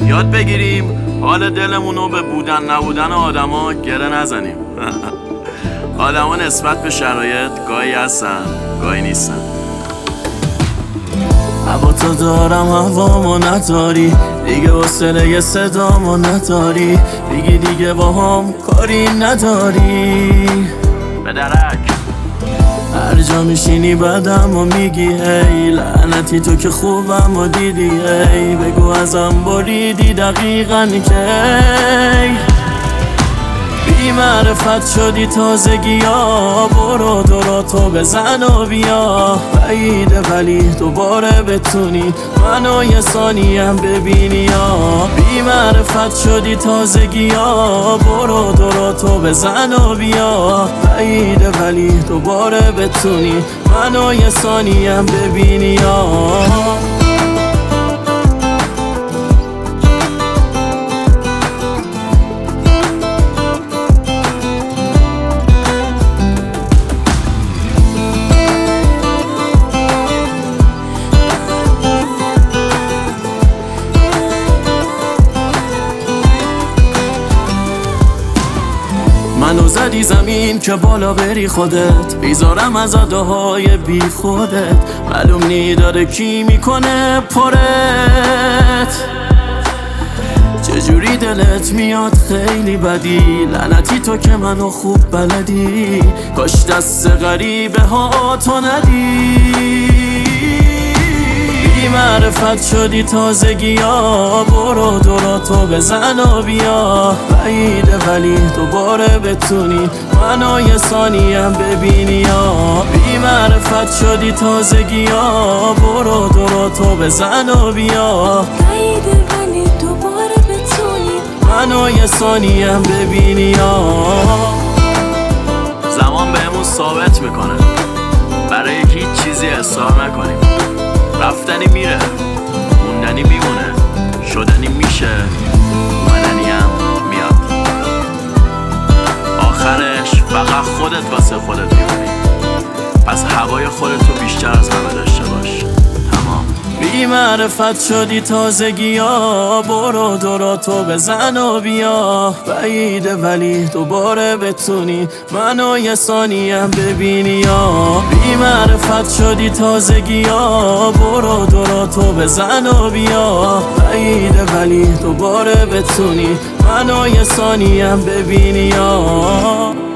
یاد بگیریم حال دلمونو به بودن نبودن آدما گره نزنیم. آدما نسبت به شرایط گاهی هستن گاهی نیستن. هوا تو دارم هوامو نداری، دیگه حوصله صدامو نداری، میگی دیگه با هم کاری نداری. به درک هر جا میشینی بدم و میگی هی لعنتی تو که خوبم و دیدی هی بگو ازم بریدی دقیقاً کی بی معرفت شدی تازگی ها. برو دوراتو بزن و بیا، بعیده ولی دوباره بتونی منو یه ثانیم ببینی یا. بی معرفت شدی تازگی ها. برو دوراتو بزن و بیا، بعیده ولی دوباره بتونی منو یه ثانیم ببینی یا. منو زدی زمین که بالا بری خودت، بیزارم از عداهای بی خودت. معلوم نی داره کی میکنه پرت، چجوری دلت میاد خیلی بدی. لعنتی تو که منو خوب بلدی، کاش دست غریبه ها تو ندی. بی معرفت شدی تازگی ها. برو دوراتو بزن و بیا، بعیده ولی دوباره بتونی منو یه ثانیم ببینی یا. بی معرفت شدی تازگی ها. برو دوراتو بزن و بیا، بعیده ولی دوباره بتونی منو یه ثانیم ببینی یا. زمان بهمون ثابت میکنه برای هیچ چیزی اصرار نکنیم. رفتنی میره، موندنی میمونه، شدنی میشه، اومدنی هم میاد. آخرش فقط خودت واسه خودت میمونی. پس هوای خودتو بیشتر از همه داشته باش. تمام. بی معرفت شدی تازگی ها. برو دوراتو بزن و بیا، بعیده ولی دوباره بتونی منو یه ثانیم ببینی یا. بی معرفت شدی تازگی ها. برو دوراتو بزن و بیا، بعیده ولی دوباره بتونی منو یه ثانیم ببینی یا.